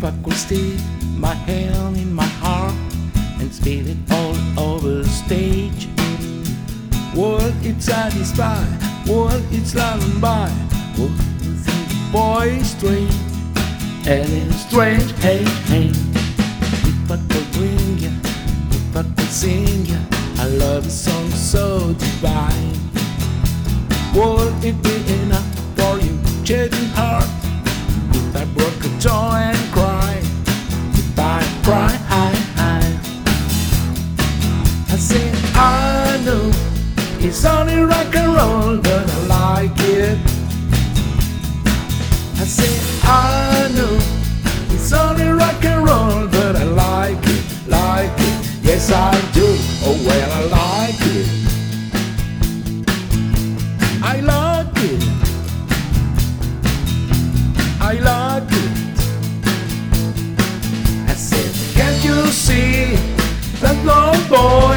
If I could stick my hand in my heart and spill it all over the stage, world it's satisfied, world it's lullaby. Would you think the boy is strange? And it's strange, hey, hey. If I could bring ya, if I could sing ya, I love a song so divine. Would it be enough for you, changing heart? If I broke a jaw and cry, if I cry, I say I know it's only rock and roll, but I like it. I say I know it's only rock and roll, but I like it, like it. Yes I do, oh well I like it. I like it, I like it. I said, can't you see that little boy